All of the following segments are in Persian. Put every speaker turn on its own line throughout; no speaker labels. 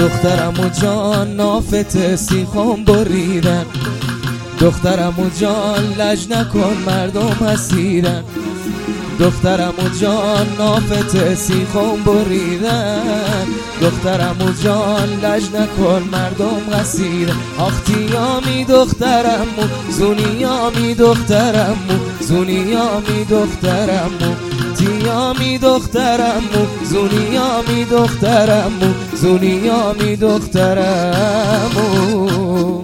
دخترم و جان نافت سیخم بریدن، دخترم و جان لج نکن مردم حسیدن، دخترم و جان نافت سیخم بریدن، دخترم و جان لج نکن مردم حسیدن. آخ تیامی دخترم و زونیامی دخترم و زونیامی دخترم و تیامی دخترم و زونیامی دخترم و زونیامی دخترم و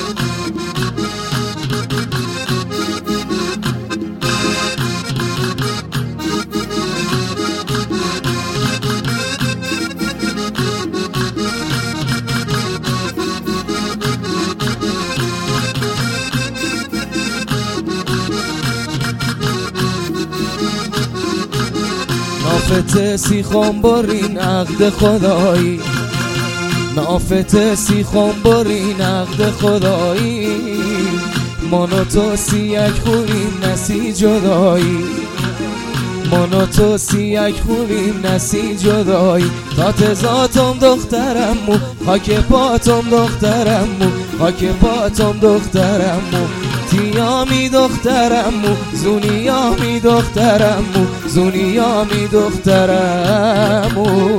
نافت سیخم برین عقد خدایی، نافت سیخم برین عقد خدایی، من و تو سیک خوریم نسی جدایی، من و تو سیک خوریم نسی جدایی. تا تزاتم دخترم و خاک پاتم دخترم و خاک پاتم دخترم و تیامی دخترم و زونیامی دخترم و زونیامی دخترم و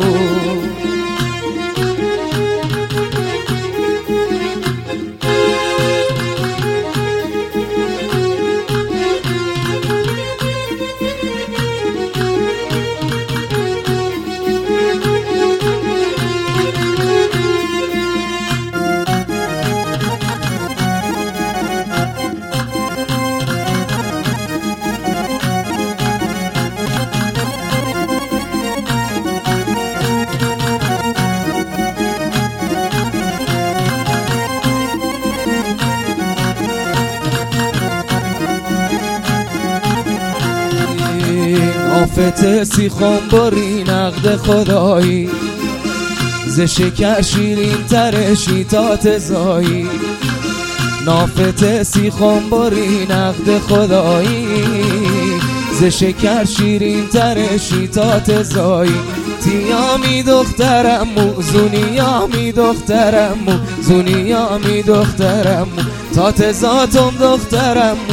نافت سیخم برین عقد خدایی، ز شکر شیرین تر شیطات زایی، نافت سیخم برین عقد خدایی، ز شکر شیرین تر شیطات زایی. تیامی دخترم و زونیامی دخترم و زونیامی دخترم و تا تزاتم دخترم و